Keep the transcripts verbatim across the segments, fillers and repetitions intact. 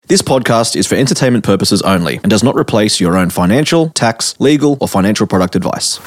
This podcast is for entertainment purposes only and does not replace your own financial, tax, legal, or financial product advice.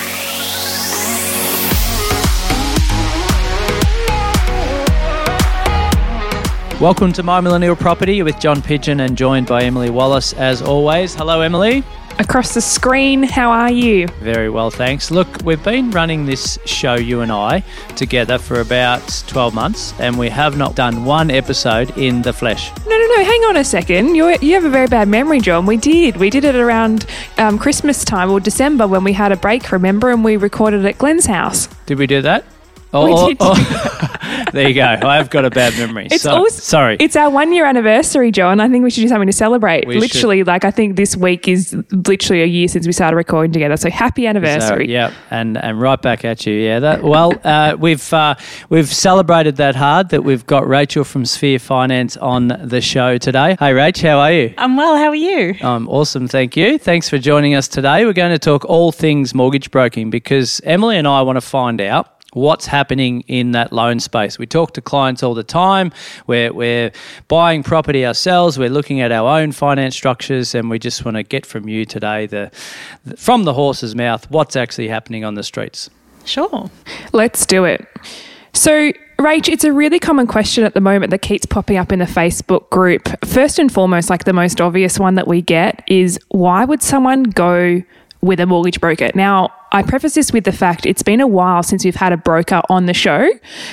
Welcome to My Millennial Property with John Pidgeon and joined by Emily Wallace as always. Hello, Emily. Across the screen, how are you? Very well, thanks. Look, we've been running this show, you and I, together for about twelve months, and we have not done one episode in the flesh. No, no, no, hang on a second. You you have a very bad memory, John. We did. We did it around um, Christmas time or December when we had a break, remember? And we recorded at Glenn's house. Did we do that? Oh, we oh, did. oh. There you go. I have got a bad memory. It's so, also, sorry. It's our one year anniversary, John. I think we should do something to celebrate. We literally, should. like I think this week is literally a year since we started recording together. So happy anniversary. So, yeah, and and right back at you. Yeah. That well, uh, we've uh, we've celebrated that hard that we've got Rachel from Sphere Finance on the show today. Hey, Rach, how are you? I'm well. How are you? I'm awesome, thank you. Thanks for joining us today. We're going to talk all things mortgage broking because Emily and I want to find out what's happening in that loan space. We talk to clients all the time. We're, we're buying property ourselves. We're looking at our own finance structures, and we just want to get from you today, the, the from the horse's mouth, what's actually happening on the streets. Sure. Let's do it. So, Rach, it's a really common question at the moment that keeps popping up in the Facebook group. First and foremost, like the most obvious one that we get is, why would someone go with a mortgage broker? Now, I preface this with the fact it's been a while since we've had a broker on the show.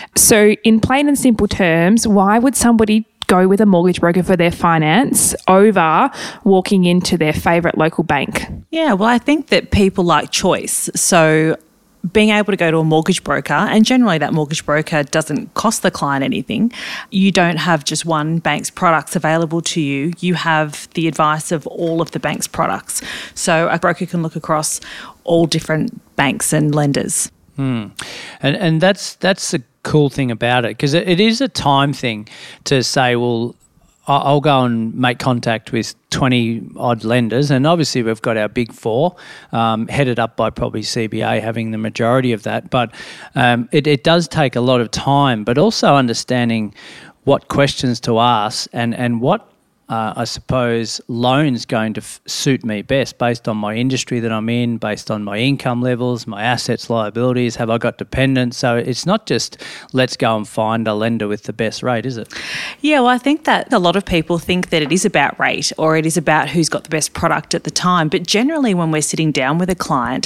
So in plain and simple terms, why would somebody go with a mortgage broker for their finance over walking into their favourite local bank? Yeah, well, I think that people like choice. So being able to go to a mortgage broker, and generally that mortgage broker doesn't cost the client anything. You don't have just one bank's products available to you. You have the advice of all of the bank's products. So a broker can look across all different banks and lenders. Hmm. And and that's that's the cool thing about it, because it, it is a time thing to say, well, I'll go and make contact with twenty odd lenders, and obviously we've got our big four, um, headed up by probably C B A having the majority of that. But um, it, it does take a lot of time, but also understanding what questions to ask and, and what Uh, I suppose loan's going to f- suit me best based on my industry that I'm in, based on my income levels, my assets, liabilities, have I got dependents? So it's not just let's go and find a lender with the best rate, is it? Yeah, well, I think that a lot of people think that it is about rate or it is about who's got the best product at the time. But generally when we're sitting down with a client,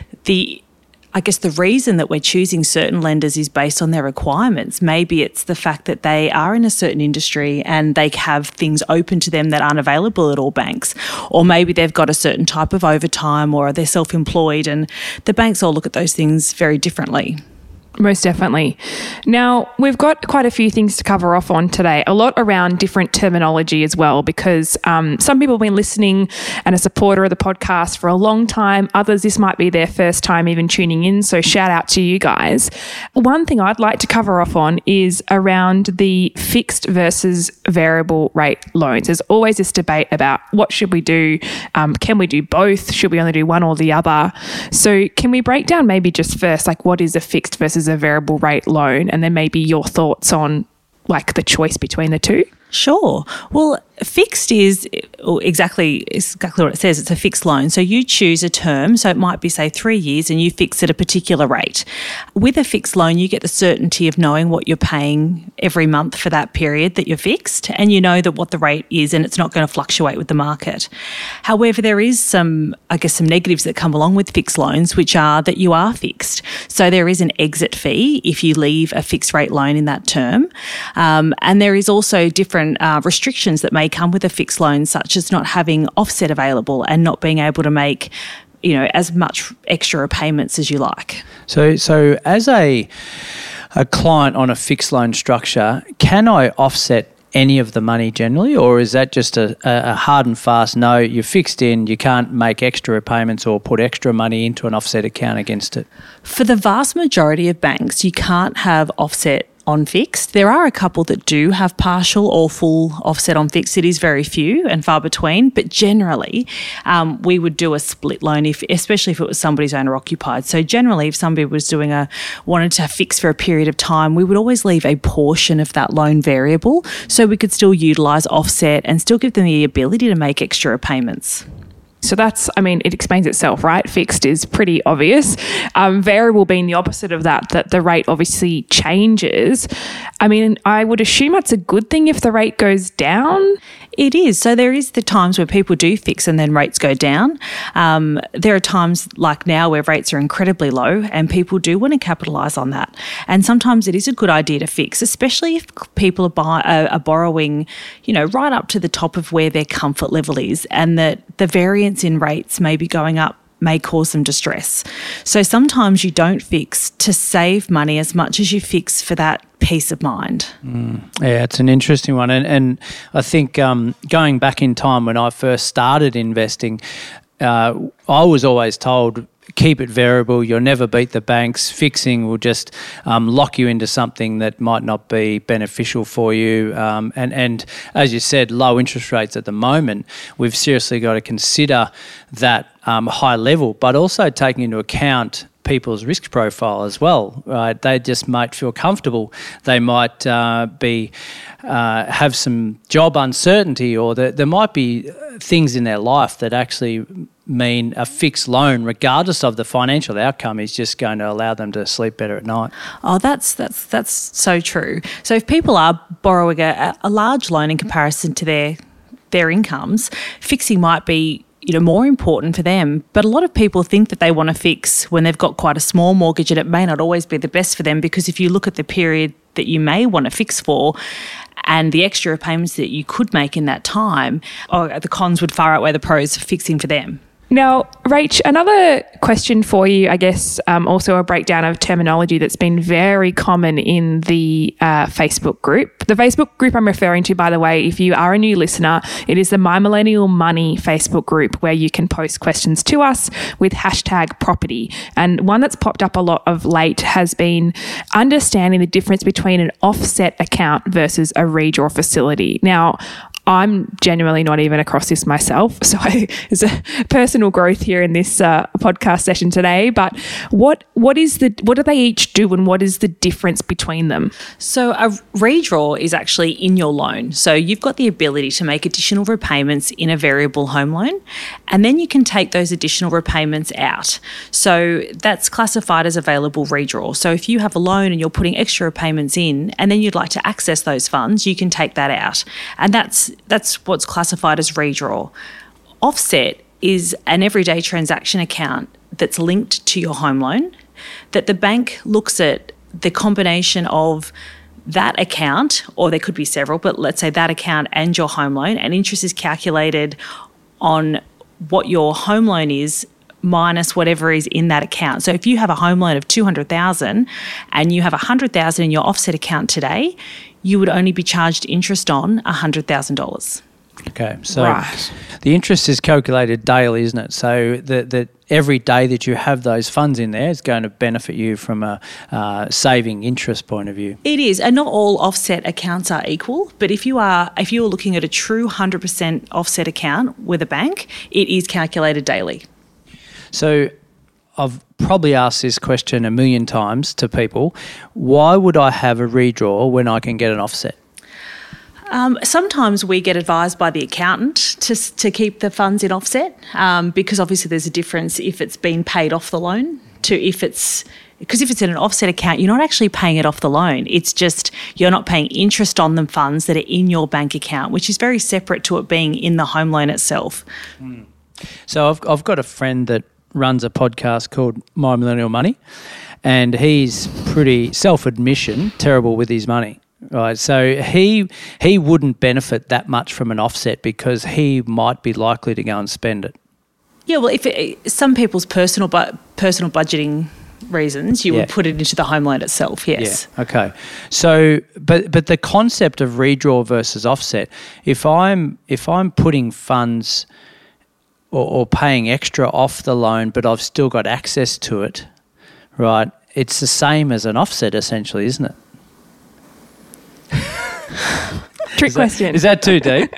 the I guess the reason that we're choosing certain lenders is based on their requirements. Maybe it's the fact that they are in a certain industry and they have things open to them that aren't available at all banks. Or maybe they've got a certain type of overtime, or they're self-employed, and the banks all look at those things very differently. Most definitely. Now, we've got quite a few things to cover off on today, a lot around different terminology as well, because um, some people have been listening and a supporter of the podcast for a long time. Others, this might be their first time even tuning in, so shout out to you guys. One thing I'd like to cover off on is around the fixed versus variable rate loans. There's always this debate about what should we do? Um, can we do both? Should we only do one or the other? So can we break down maybe just first, like what is a fixed versus a variable rate loan, and then maybe your thoughts on like the choice between the two? Sure. Well, fixed is exactly exactly what it says. It's a fixed loan. So you choose a term. So it might be, say, three years and you fix at a particular rate. With a fixed loan, you get the certainty of knowing what you're paying every month for that period that you're fixed, and you know that what the rate is and it's not going to fluctuate with the market. However, there is some, I guess, some negatives that come along with fixed loans, which are that you are fixed. So there is an exit fee if you leave a fixed rate loan in that term. Um, and there is also different Uh, restrictions that may come with a fixed loan, such as not having offset available and not being able to make, you know, as much extra repayments as you like. So, so as a a client on a fixed loan structure, can I offset any of the money generally, or is that just a, a hard and fast no, you're fixed in, you can't make extra repayments or put extra money into an offset account against it? For the vast majority of banks, you can't have offset on fixed. There are a couple that do have partial or full offset on fixed. It is very few and far between, but generally um, we would do a split loan, if, especially if it was somebody's owner occupied. So generally if somebody was doing a wanted to fix for a period of time, we would always leave a portion of that loan variable so we could still utilise offset and still give them the ability to make extra payments. So that's, I mean, it explains itself, right? Fixed is pretty obvious. Um, variable being the opposite of that, that the rate obviously changes. I mean, I would assume that's a good thing if the rate goes down. It is. So there is the times where people do fix and then rates go down. Um, there are times like now where rates are incredibly low and people do want to capitalise on that. And sometimes it is a good idea to fix, especially if people are, buy, are, are borrowing, you know, right up to the top of where their comfort level is, and that the variance in rates may be going up may cause them distress. So sometimes you don't fix to save money as much as you fix for that peace of mind. Mm. Yeah, it's an interesting one. And, and I think um, going back in time when I first started investing, uh, I was always told, keep it variable, you'll never beat the banks. Fixing will just um, lock you into something that might not be beneficial for you. Um, and, and as you said, low interest rates at the moment, we've seriously got to consider that um, high level, but also taking into account people's risk profile as well, right? They just might feel comfortable. They might uh, be uh, have some job uncertainty, or there, there might be things in their life that actually mean a fixed loan, regardless of the financial outcome, is just going to allow them to sleep better at night. Oh, that's that's that's so true. So if people are borrowing a, a large loan in comparison to their their incomes, fixing might be, you know, more important for them. But a lot of people think that they want to fix when they've got quite a small mortgage, and it may not always be the best for them, because if you look at the period that you may want to fix for and the extra payments that you could make in that time, oh, the cons would far outweigh the pros for fixing for them. Now, Rach, another question for you, I guess, um, also a breakdown of terminology that's been very common in the uh, Facebook group. The Facebook group I'm referring to, by the way, if you are a new listener, it is the My Millennial Money Facebook group, where you can post questions to us with hashtag property. And one that's popped up a lot of late has been understanding the difference between an offset account versus a redraw facility. Now, I'm genuinely not even across this myself, so I, there's a personal growth here in this uh, podcast session today. But what what is the what do they each do, and what is the difference between them? So a redraw is actually in your loan. So you've got the ability to make additional repayments in a variable home loan, and then you can take those additional repayments out. So that's classified as available redraw. So if you have a loan and you're putting extra repayments in, and then you'd like to access those funds, you can take that out, and that's That's what's classified as redraw. Offset is an everyday transaction account that's linked to your home loan, that the bank looks at the combination of that account, or there could be several, but let's say that account and your home loan, and interest is calculated on what your home loan is minus whatever is in that account. So if you have a home loan of two hundred thousand dollars and you have one hundred thousand dollars in your offset account today, you would only be charged interest on one hundred thousand dollars. Okay, so Right. the interest is calculated daily, isn't it? So that that every day that you have those funds in there is going to benefit you from a uh, saving interest point of view. It is, and not all offset accounts are equal. But if you are, if you are looking at a true one hundred percent offset account with a bank, it is calculated daily. So I've probably asked this question a million times to people. Why would I have a redraw when I can get an offset? Um, sometimes we get advised by the accountant to to keep the funds in offset, um, because obviously there's a difference if it's been paid off the loan to if it's, because if it's in an offset account, you're not actually paying it off the loan. It's just you're not paying interest on the funds that are in your bank account, which is very separate to it being in the home loan itself. Mm. So I've I've got a friend that runs a podcast called My Millennial Money, and he's pretty self-admission terrible with his money. Right, so he he wouldn't benefit that much from an offset because he might be likely to go and spend it. Yeah, well, if it, some people's personal bu- personal budgeting reasons, you Yeah. would put it into the home loan itself. Yes. Yeah. Okay. So, but but the concept of redraw versus offset, if I'm if I'm putting funds or, or paying extra off the loan, but I've still got access to it, right? It's the same as an offset, essentially, isn't it? Trick Is question. That, is that too deep?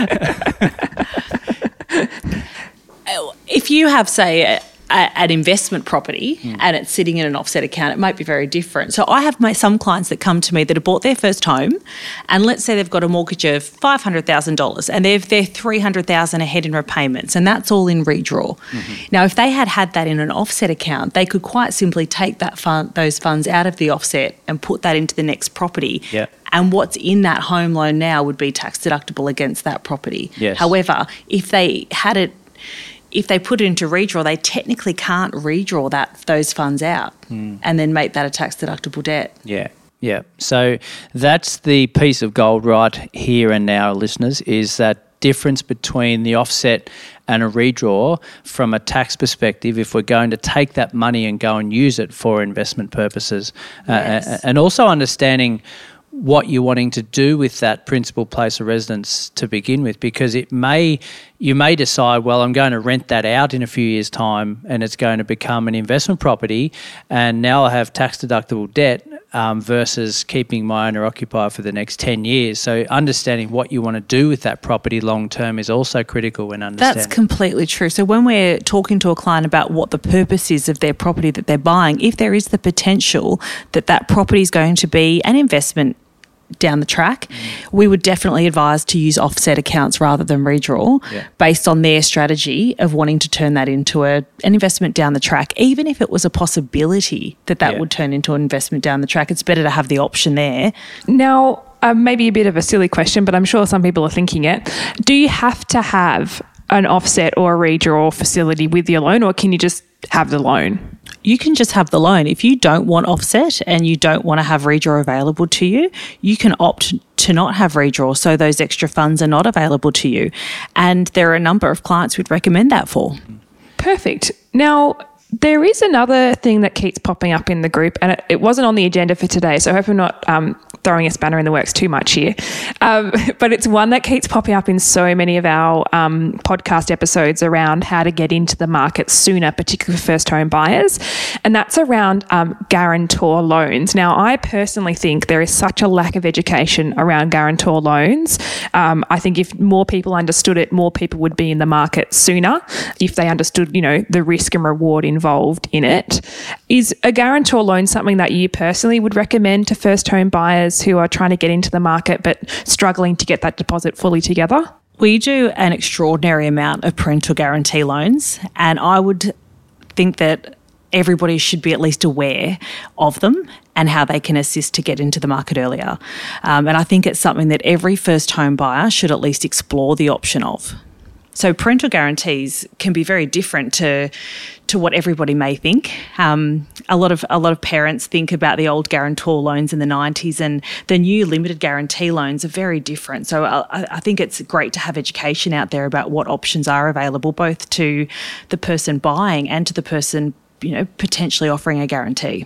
If you have, say, a, a, an investment property mm. and it's sitting in an offset account, it might be very different. So I have my, some clients that come to me that have bought their first home, and let's say they've got a mortgage of five hundred thousand dollars and they've, they're three hundred thousand dollars ahead in repayments, and that's all in redraw. Mm-hmm. Now, if they had had that in an offset account, they could quite simply take that fund, those funds out of the offset and put that into the next property. Yeah. And what's in that home loan now would be tax deductible against that property. Yes. However, if they had it, if they put it into redraw, they technically can't redraw that those funds out mm. and then make that a tax deductible debt. Yeah. Yeah. So that's the piece of gold right here and now, listeners, is that difference between the offset and a redraw from a tax perspective if we're going to take that money and go and use it for investment purposes. Yes. Uh, and also understanding what you're wanting to do with that principal place of residence to begin with, because it may you may decide, well, I'm going to rent that out in a few years' time and it's going to become an investment property, and now I have tax deductible debt um, versus keeping my owner occupied for the next ten years. So understanding what you want to do with that property long term is also critical when understanding. That's completely true. So when we're talking to a client about what the purpose is of their property that they're buying, if there is the potential that that property is going to be an investment down the track, mm. we would definitely advise to use offset accounts rather than redraw yeah. based on their strategy of wanting to turn that into a, an investment down the track. Even if it was a possibility that that yeah. would turn into an investment down the track, it's better to have the option there. Now, uh, maybe a bit of a silly question, but I'm sure some people are thinking it. Do you have to have an offset or a redraw facility with your loan, or can you just have the loan? You can just have the loan. If you don't want offset and you don't want to have redraw available to you, you can opt to not have redraw, so those extra funds are not available to you. And there are a number of clients we'd recommend that for. Perfect. Now, there is another thing that keeps popping up in the group, and it, it wasn't on the agenda for today, so I hope I'm not um, throwing a spanner in the works too much here. Um, but it's one that keeps popping up in so many of our um, podcast episodes around how to get into the market sooner, particularly for first home buyers. And that's around um, guarantor loans. Now, I personally think there is such a lack of education around guarantor loans. Um, I think if more people understood it, more people would be in the market sooner if they understood, you know, the risk and reward involved in it. Is a guarantor loan something that you personally would recommend to first home buyers who are trying to get into the market but struggling to get that deposit fully together? We do an extraordinary amount of parental guarantee loans, and I would think that everybody should be at least aware of them and how they can assist to get into the market earlier. Um, and I think it's something that every first home buyer should at least explore the option of. So parental guarantees can be very different to to what everybody may think. Um, a lot of a lot of parents think about the old guarantor loans in the nineties, and the new limited guarantee loans are very different. So I, I think it's great to have education out there about what options are available, both to the person buying and to the person, you know, potentially offering a guarantee.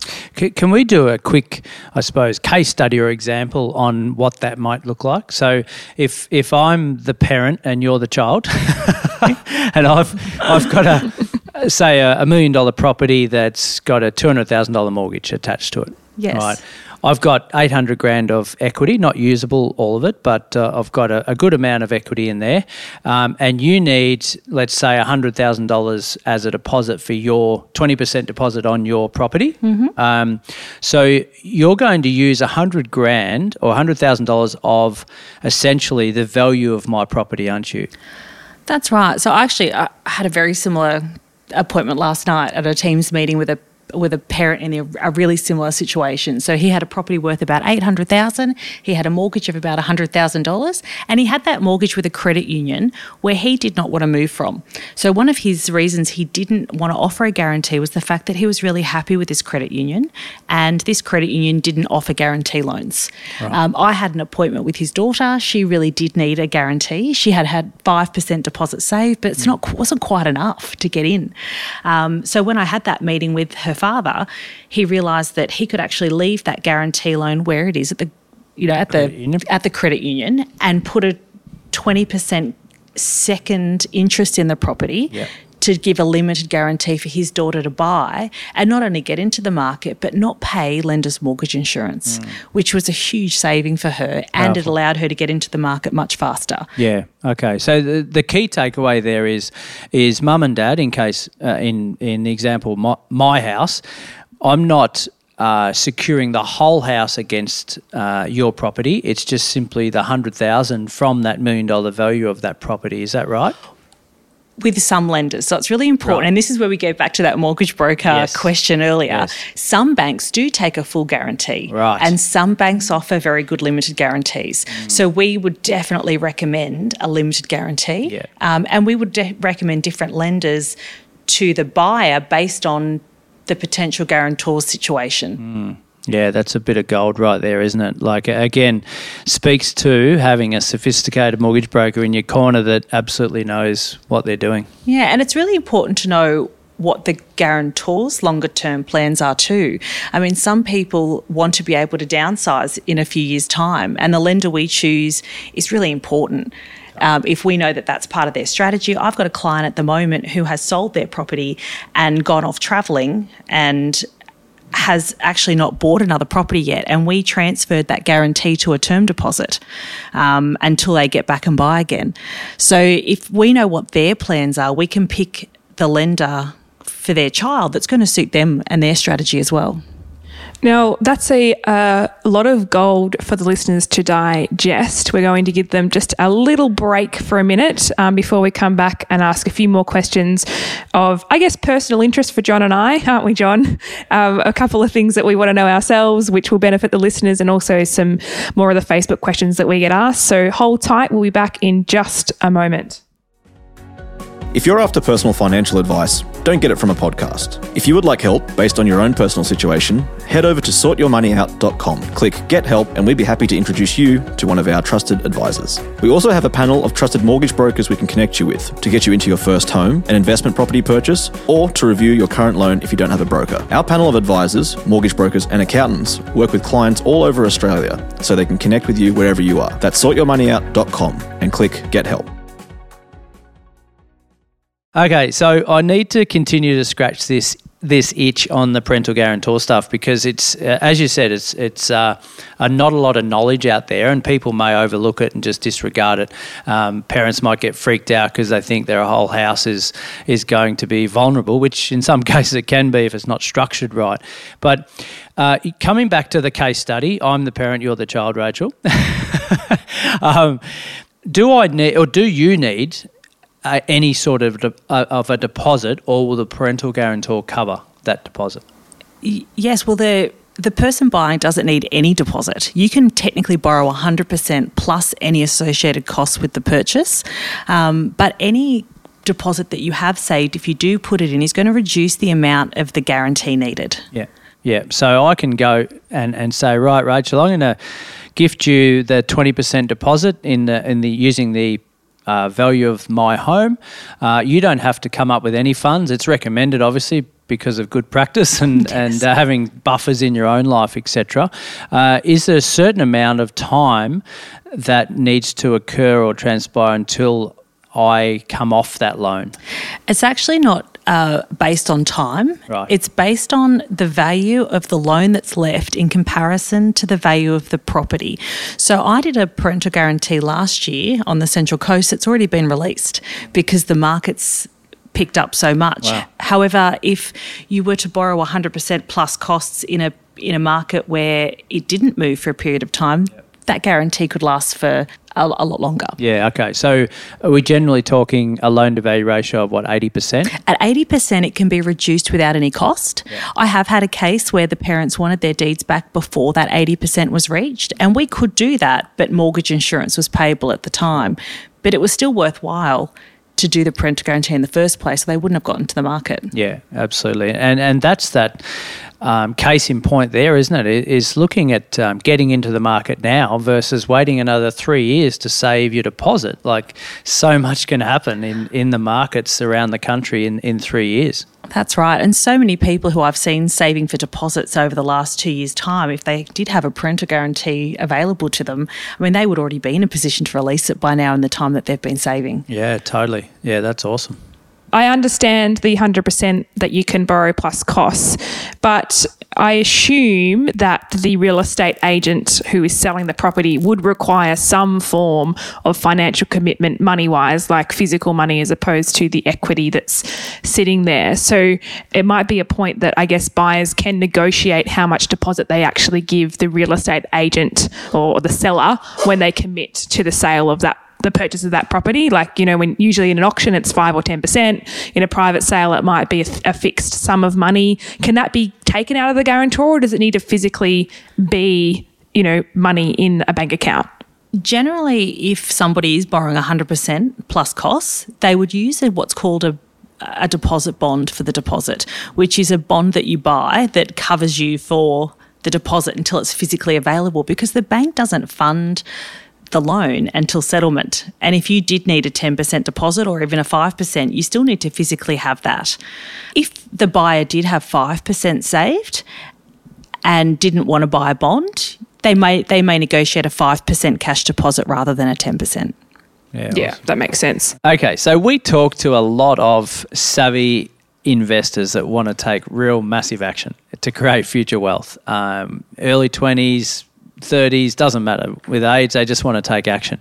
Can we do a quick, I suppose, case study or example on what that might look like? So if if I'm the parent and you're the child, and I've I've got a say a, a million dollar property that's got a two hundred thousand dollar mortgage attached to it. Yes. Right. I've got eight hundred grand of equity, not usable all of it, but uh, I've got a, a good amount of equity in there. Um, and you need, let's say, one hundred thousand dollars as a deposit for your twenty percent deposit on your property. Mm-hmm. Um, so you're going to use one hundred grand or one hundred thousand dollars of essentially the value of my property, aren't you? That's right. So actually, I had a very similar appointment last night at a Teams meeting with a with a parent in a, a really similar situation. So he had a property worth about eight hundred thousand dollars. He had a mortgage of about one hundred thousand dollars, and he had that mortgage with a credit union where he did not want to move from. So one of his reasons he didn't want to offer a guarantee was the fact that he was really happy with his credit union, and this credit union didn't offer guarantee loans. Right. Um, I had an appointment with his daughter. She really did need a guarantee. She had had five percent deposit saved, but it's mm. not wasn't quite enough to get in. Um, so when I had that meeting with her father, he realised that he could actually leave that guarantee loan where it is at the, you know, at the union. at the credit union, and put a twenty percent second interest in the property yep. to give a limited guarantee for his daughter to buy and not only get into the market but not pay lender's mortgage insurance, mm. which was a huge saving for her, and Powerful. It allowed her to get into the market much faster. Yeah, okay. So the, the key takeaway there is is mum and dad, in case, uh, in, in the example, my, my house, I'm not uh, securing the whole house against uh, your property. It's just simply the one hundred thousand dollars from that million dollar value of that property. Is that right? With some lenders. So it's really important. Right. And this is where we go back to that mortgage broker yes. question earlier. Yes. Some banks do take a full guarantee. Right. And some banks offer very good limited guarantees. Mm. So we would definitely recommend a limited guarantee. Yeah. Um, and we would de- recommend different lenders to the buyer based on the potential guarantor's situation. Mm. Yeah, that's a bit of gold right there, isn't it? Like, again, speaks to having a sophisticated mortgage broker in your corner that absolutely knows what they're doing. Yeah, and it's really important to know what the guarantor's longer term plans are too. I mean, some people want to be able to downsize in a few years' time, and the lender we choose is really important. Um, if we know that that's part of their strategy. I've got a client at the moment who has sold their property and gone off travelling and has actually not bought another property yet, and we transferred that guarantee to a term deposit um, until they get back and buy again. So if we know what their plans are, we can pick the lender for their child that's going to suit them and their strategy as well. Now, that's a uh, lot of gold for the listeners to digest. We're going to give them just a little break for a minute um, before we come back and ask a few more questions of, I guess, personal interest for John and I, aren't we, John? Um, a couple of things that we want to know ourselves, which will benefit the listeners, and also some more of the Facebook questions that we get asked. So hold tight. We'll be back in just a moment. If you're after personal financial advice, don't get it from a podcast. If you would like help based on your own personal situation, head over to sort your money out dot com. Click Get Help and we'd be happy to introduce you to one of our trusted advisors. We also have a panel of trusted mortgage brokers we can connect you with to get you into your first home, an investment property purchase, or to review your current loan if you don't have a broker. Our panel of advisors, mortgage brokers and accountants work with clients all over Australia so they can connect with you wherever you are. That's sort your money out dot com and click Get Help. Okay, so I need to continue to scratch this this itch on the parental guarantor stuff because it's, uh, as you said, it's it's uh, uh, not a lot of knowledge out there, and people may overlook it and just disregard it. Um, parents might get freaked out because they think their whole house is is going to be vulnerable, which in some cases it can be if it's not structured right. But uh, coming back to the case study, I'm the parent, you're the child, Rachel. um, do I need, or do you need, Uh, any sort of de- uh, of a deposit, or will the parental guarantor cover that deposit? Y- yes, well, the the person buying doesn't need any deposit. You can technically borrow one hundred percent plus any associated costs with the purchase, um, but any deposit that you have saved, if you do put it in, is going to reduce the amount of the guarantee needed. Yeah, yeah. So I can go and, and say, right, Rachel, I'm going to gift you the twenty percent deposit in the in the using the Uh, value of my home. Uh, you don't have to come up with any funds. It's recommended, obviously, because of good practice and, yes. and uh, having buffers in your own life, et cetera. Uh, is there a certain amount of time that needs to occur or transpire until I come off that loan? It's actually not uh, based on time. Right. It's based on the value of the loan that's left in comparison to the value of the property. So I did a parental guarantee last year on the Central Coast. It's already been released because the market's picked up so much. Wow. However, if you were to borrow one hundred percent plus costs in a in a market where it didn't move for a period of time, yep. that guarantee could last for a, a lot longer. Yeah, okay. So are we generally talking a loan-to-value ratio of, what, eighty percent? At eighty percent, it can be reduced without any cost. Yeah. I have had a case where the parents wanted their deeds back before that eighty percent was reached, and we could do that, but mortgage insurance was payable at the time. But it was still worthwhile to do the parental guarantee in the first place, so they wouldn't have gotten to the market. Yeah, absolutely. And and that's that um, case in point there, isn't it? It is looking at um, getting into the market now versus waiting another three years to save your deposit. Like, so much can happen in, in the markets around the country in, in three years. That's right. And so many people who I've seen saving for deposits over the last two years' time, if they did have a parental guarantee available to them, I mean, they would already be in a position to release it by now in the time that they've been saving. Yeah, totally. Yeah, that's awesome. I understand the one hundred percent that you can borrow plus costs, but I assume that the real estate agent who is selling the property would require some form of financial commitment money-wise, like physical money as opposed to the equity that's sitting there. So it might be a point that I guess buyers can negotiate how much deposit they actually give the real estate agent or the seller when they commit to the sale of that the purchase of that property. Like, you know, when usually in an auction it's five or ten percent. In a private sale it might be a, a fixed sum of money. Can that be taken out of the guarantor, or does it need to physically be, you know, money in a bank account? Generally, if somebody is borrowing one hundred percent plus costs, they would use what's called a a deposit bond for the deposit, which is a bond that you buy that covers you for the deposit until it's physically available, because the bank doesn't fund the loan until settlement. And if you did need a ten percent deposit or even a five percent, you still need to physically have that. If the buyer did have five percent saved and didn't want to buy a bond, they may they may negotiate a five percent cash deposit rather than a ten percent. Yeah, Yeah, awesome. that makes sense. Okay, so we talk to a lot of savvy investors that want to take real massive action to create future wealth. Um, early twenties, thirties, doesn't matter. With age, they just want to take action.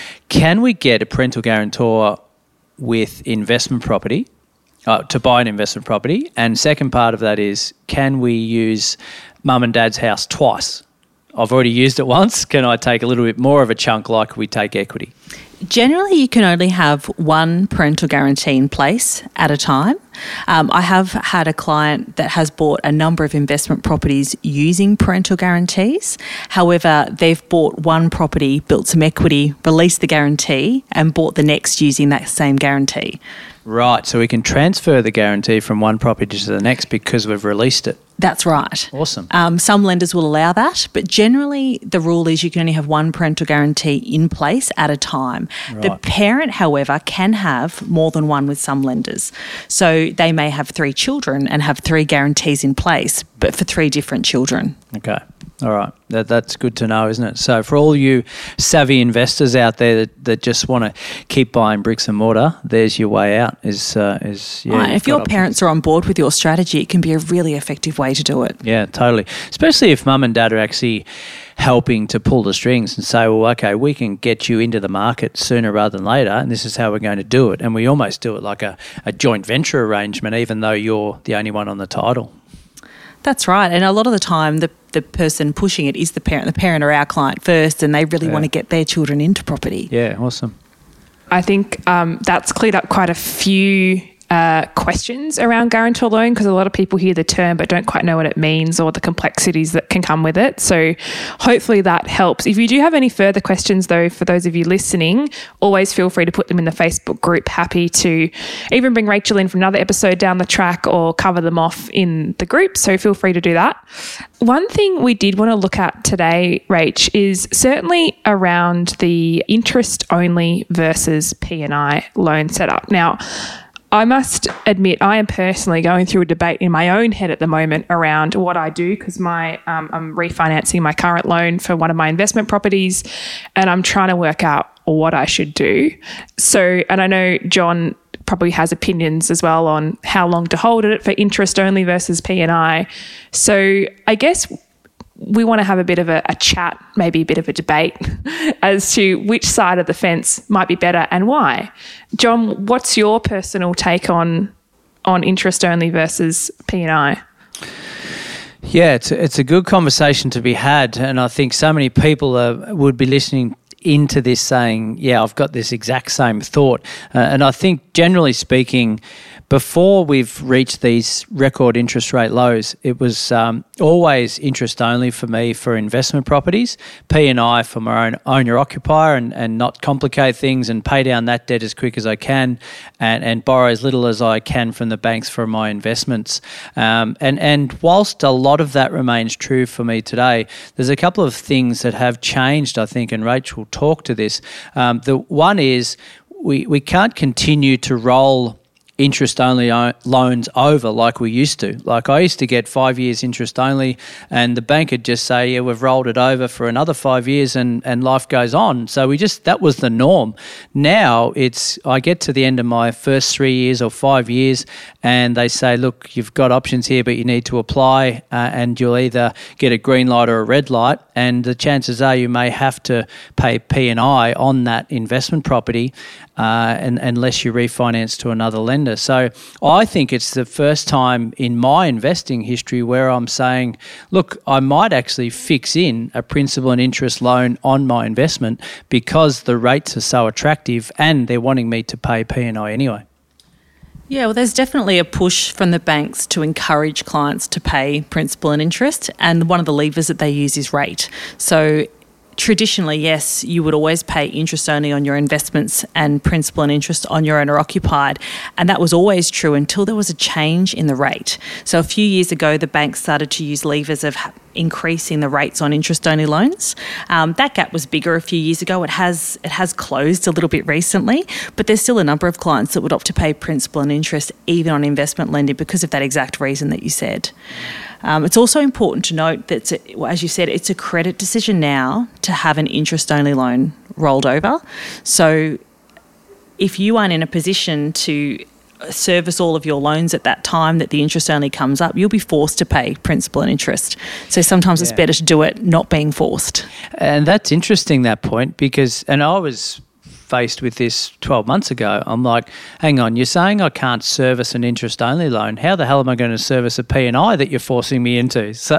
Can we get a parental guarantor with investment property, uh, to buy an investment property? And second part of that is, can we use mum and dad's house twice? I've already used it once. Can I take a little bit more of a chunk like we take equity? Generally, you can only have one parental guarantee in place at a time. Um, I have had a client that has bought a number of investment properties using parental guarantees. However, they've bought one property, built some equity, released the guarantee, and bought the next using that same guarantee. Right, so we can transfer the guarantee from one property to the next because we've released it. That's right. Awesome. Um, some lenders will allow that, but generally the rule is you can only have one parental guarantee in place at a time. Right. The parent, however, can have more than one with some lenders. So they may have three children and have three guarantees in place, but for three different children. Okay. All right. That, that's good to know, isn't it? So for all you savvy investors out there that, that just want to keep buying bricks and mortar, there's your way out. Is uh, is yeah. Right. If your parents are on board with your strategy, it can be a really effective way to do it. Yeah, totally. Especially if mum and dad are actually helping to pull the strings and say, well, okay, we can get you into the market sooner rather than later, and this is how we're going to do it. And we almost do it like a, a joint venture arrangement, even though you're the only one on the title. That's right. And a lot of the time, the, the person pushing it is the parent. The parent are our client first, and they really Yeah. want to get their children into property. Yeah, awesome. I think um, that's cleared up quite a few uh, questions around guarantor loan, because a lot of people hear the term but don't quite know what it means or the complexities that can come with it. So hopefully that helps. If you do have any further questions, though, for those of you listening, always feel free to put them in the Facebook group. Happy to even bring Rachel in for another episode down the track or cover them off in the group. So feel free to do that. One thing we did want to look at today, Rach, is certainly around the interest only versus P and I loan setup. Now, I must admit, I am personally going through a debate in my own head at the moment around what I do, because my um, I'm refinancing my current loan for one of my investment properties, and I'm trying to work out what I should do. So, and I know John probably has opinions as well on how long to hold it for interest only versus P and I. So I guess we want to have a bit of a, a chat, maybe a bit of a debate as to which side of the fence might be better and why. John, what's your personal take on on interest only versus P and I? Yeah, it's a, it's a good conversation to be had, and I think so many people uh, would be listening into this saying, yeah, I've got this exact same thought. Uh, and I think generally speaking, before we've reached these record interest rate lows, it was um, always interest only for me for investment properties, P and I for my own owner-occupier, and, and not complicate things and pay down that debt as quick as I can, and, and borrow as little as I can from the banks for my investments. Um, and, and whilst a lot of that remains true for me today, there's a couple of things that have changed, I think, and Rachel will talk to this. Um, the one is we, we can't continue to roll interest-only o- loans over like we used to. Like I used to get five years interest-only, and the bank would just say, yeah, we've rolled it over for another five years and, and life goes on. So we just, that was the norm. Now it's, I get to the end of my first three years or five years and they say, look, you've got options here, but you need to apply uh, and you'll either get a green light or a red light. And the chances are you may have to pay P and I on that investment property uh, and, unless you refinance to another lender. So I think it's the first time in my investing history where I'm saying, look, I might actually fix in a principal and interest loan on my investment because the rates are so attractive and they're wanting me to pay P and I anyway. Yeah, well, there's definitely a push from the banks to encourage clients to pay principal and interest, and one of the levers that they use is rate. So traditionally, yes, you would always pay interest only on your investments and principal and interest on your owner-occupied, and that was always true until there was a change in the rate. So a few years ago, the banks started to use levers of increasing the rates on interest-only loans. Um, that gap was bigger a few years ago. It has it has closed a little bit recently, but there's still a number of clients that would opt to pay principal and interest even on investment lending because of that exact reason that you said. Um, it's also important to note that, it's a, well, as you said, it's a credit decision now to have an interest-only loan rolled over. So if you aren't in a position to service all of your loans at that time that the interest only comes up, you'll be forced to pay principal and interest. So sometimes yeah. it's better to do it not being forced. And that's interesting, that point, because, and I was faced with this twelve months ago. I'm like, hang on, you're saying I can't service an interest-only loan. How the hell am I going to service a P and I that you're forcing me into? So,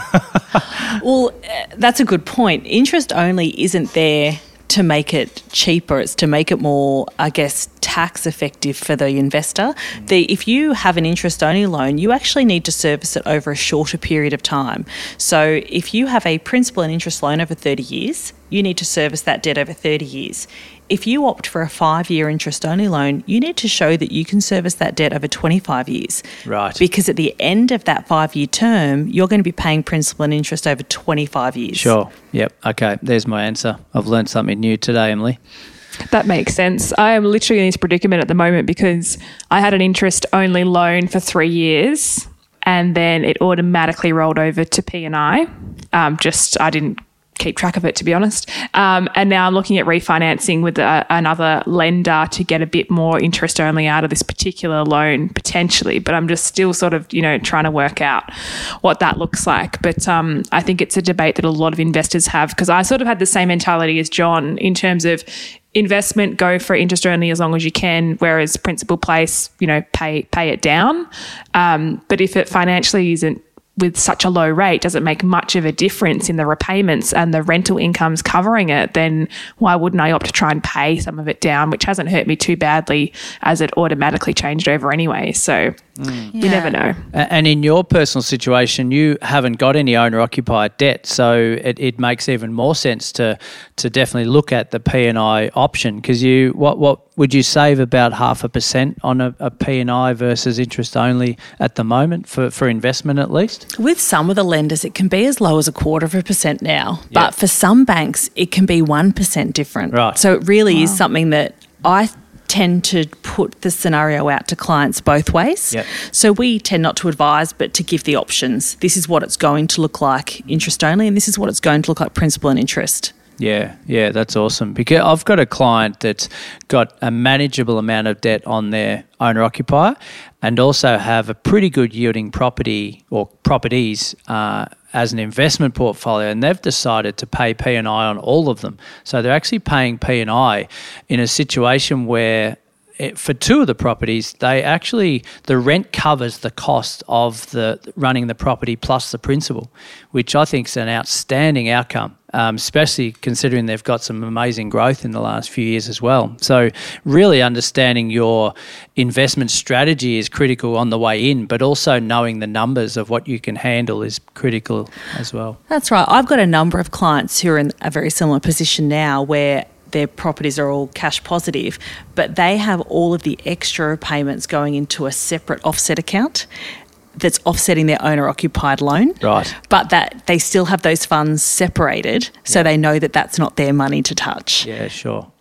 well, that's a good point. Interest-only isn't there to make it cheaper. It's to make it more, I guess, tax effective for the investor. Mm. The, if you have an interest-only loan, you actually need to service it over a shorter period of time. So if you have a principal and interest loan over thirty years, you need to service that debt over thirty years. If you opt for a five-year interest-only loan, you need to show that you can service that debt over twenty-five years. Right. Because at the end of that five-year term, you're going to be paying principal and interest over twenty-five years. Sure. Yep. Okay. There's my answer. I've learned something new today, Emily. That makes sense. I am literally in this predicament at the moment because I had an interest-only loan for three years and then it automatically rolled over to P and I. Um, just, I didn't keep track of it, to be honest. Um, and now I'm looking at refinancing with a, another lender to get a bit more interest only out of this particular loan potentially. But I'm just still sort of, you know, trying to work out what that looks like. But um, I think it's a debate that a lot of investors have, because I sort of had the same mentality as John in terms of investment, go for interest only as long as you can, whereas principal place, you know, pay pay it down. Um, but if it financially isn't with such a low rate, doesn't make much of a difference in the repayments and the rental incomes covering it, then why wouldn't I opt to try and pay some of it down, which hasn't hurt me too badly as it automatically changed over anyway. So mm. you yeah. never know. And in your personal situation, you haven't got any owner-occupied debt, so it, it makes even more sense to to definitely look at the P and I option, because you what what would you save about half a percent on a, a P and I versus interest only at the moment for, for investment at least? With some of the lenders, it can be as low as a quarter of a percent now. Yep. But for some banks, it can be one percent different. Right. So it really wow. is something that I tend to put the scenario out to clients both ways. Yep. So we tend not to advise, but to give the options. This is what it's going to look like interest only, and this is what it's going to look like principal and interest. Yeah, yeah, that's awesome. Because I've got a client that's got a manageable amount of debt on their owner-occupier and also have a pretty good yielding property or properties uh, as an investment portfolio, and they've decided to pay P and I on all of them. So they're actually paying P and I in a situation where It, for two of the properties, they actually, the rent covers the cost of the running the property plus the principal, which I think is an outstanding outcome, um, especially considering they've got some amazing growth in the last few years as well. So really understanding your investment strategy is critical on the way in, but also knowing the numbers of what you can handle is critical as well. That's right. I've got a number of clients who are in a very similar position now where their properties are all cash positive, but they have all of the extra payments going into a separate offset account that's offsetting their owner-occupied loan. Right. But that they still have those funds separated, so yeah. they know that that's not their money to touch. Yeah, sure.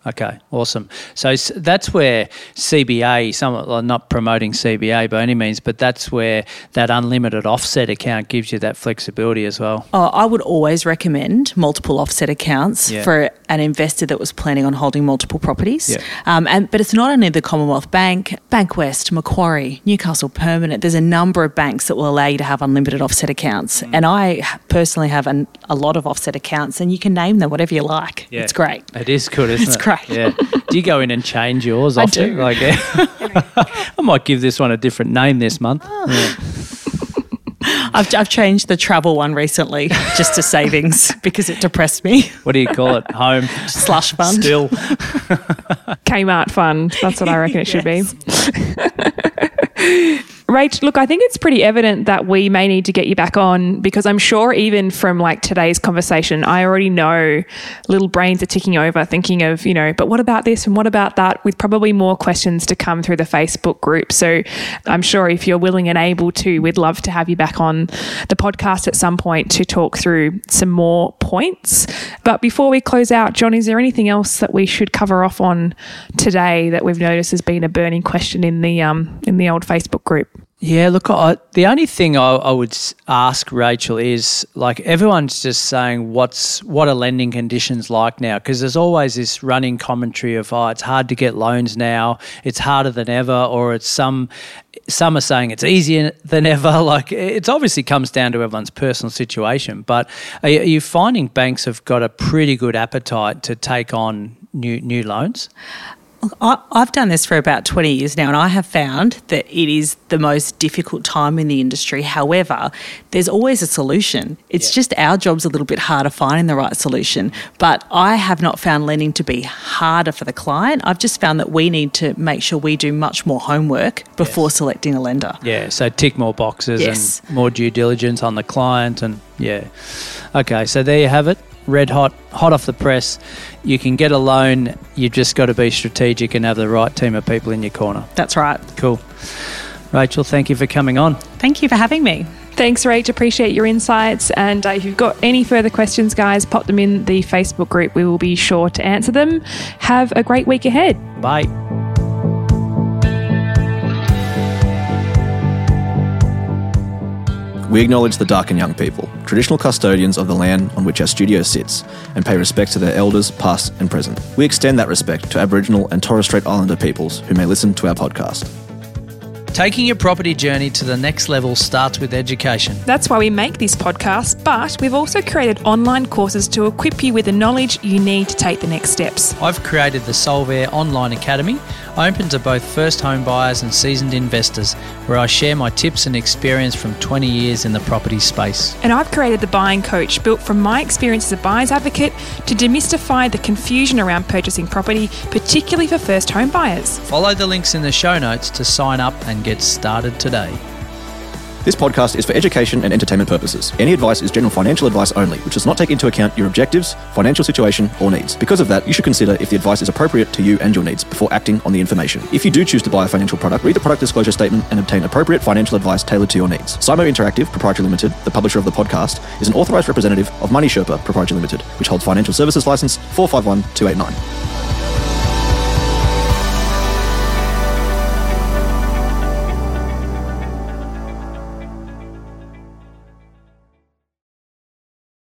Okay, awesome. So s- that's where C B A, some well, not promoting C B A by any means, but that's where that unlimited offset account gives you that flexibility as well. Oh, I would always recommend multiple offset accounts Yeah. for an investor that was planning on holding multiple properties. Yeah. Um, and but it's not only the Commonwealth Bank, Bankwest, Macquarie, Newcastle Permanent. There's a number of banks that will allow you to have unlimited offset accounts. Mm. And I personally have an, a lot of offset accounts, and you can name them whatever you like. Yeah. It's great. It is good, isn't It's it? great. Yeah. Do you go in and change yours I often? do. Like, I might give this one a different name this month. Oh. Yeah. I've, I've changed the travel one recently just to savings because it depressed me. What do you call it? Home Slush fund. Still. Kmart fund. That's what I reckon it should Yes. be. Rach, look, I think it's pretty evident that we may need to get you back on, because I'm sure even from like today's conversation, I already know little brains are ticking over thinking of, you know, but what about this and what about that, with probably more questions to come through the Facebook group. So I'm sure if you're willing and able to, we'd love to have you back on the podcast at some point to talk through some more points. But before we close out, John, is there anything else that we should cover off on today that we've noticed has been a burning question in the um in the old Facebook group? Yeah, look, I, the only thing I, I would s- ask Rachel is, like, everyone's just saying what's what are lending conditions like now, because there's always this running commentary of, oh, it's hard to get loans now, it's harder than ever, or it's some some are saying it's easier than ever. Like, it obviously comes down to everyone's personal situation, but are you, are you finding banks have got a pretty good appetite to take on new new loans? I, I've done this for about twenty years now, and I have found that it is the most difficult time in the industry. However, there's always a solution. It's Yeah. just our job's a little bit harder finding the right solution. But I have not found lending to be harder for the client. I've just found that we need to make sure we do much more homework before Yes. selecting a lender. Yeah, so tick more boxes Yes. and more due diligence on the client, and yeah. Okay, so there you have it. Red hot, hot off the press. You can get a loan. You've just got to be strategic and have the right team of people in your corner. That's right. Cool. Rachel, thank you for coming on. Thank you for having me. Thanks, Rach. Appreciate your insights. And uh, if you've got any further questions, guys, pop them in the Facebook group. We will be sure to answer them. Have a great week ahead. Bye. We acknowledge the Darkin Young people, traditional custodians of the land on which our studio sits, and pay respect to their elders, past and present. We extend that respect to Aboriginal and Torres Strait Islander peoples who may listen to our podcast. Taking your property journey to the next level starts with education. That's why we make this podcast, but we've also created online courses to equip you with the knowledge you need to take the next steps. I've created the Solvair Online Academy, open to both first home buyers and seasoned investors, where I share my tips and experience from twenty years in the property space. And I've created the Buying Coach, built from my experience as a buyer's advocate to demystify the confusion around purchasing property, particularly for first home buyers. Follow the links in the show notes to sign up and get started today. This podcast is for education and entertainment purposes. Any advice is general financial advice only, which does not take into account your objectives, financial situation, or needs. Because of that, you should consider if the advice is appropriate to you and your needs before acting on the information. If you do choose to buy a financial product, read the product disclosure statement and obtain appropriate financial advice tailored to your needs. Simo Interactive Proprietary Limited, the publisher of the podcast, is an authorised representative of Money Sherpa Proprietary Limited, which holds financial services license four five one two eight nine.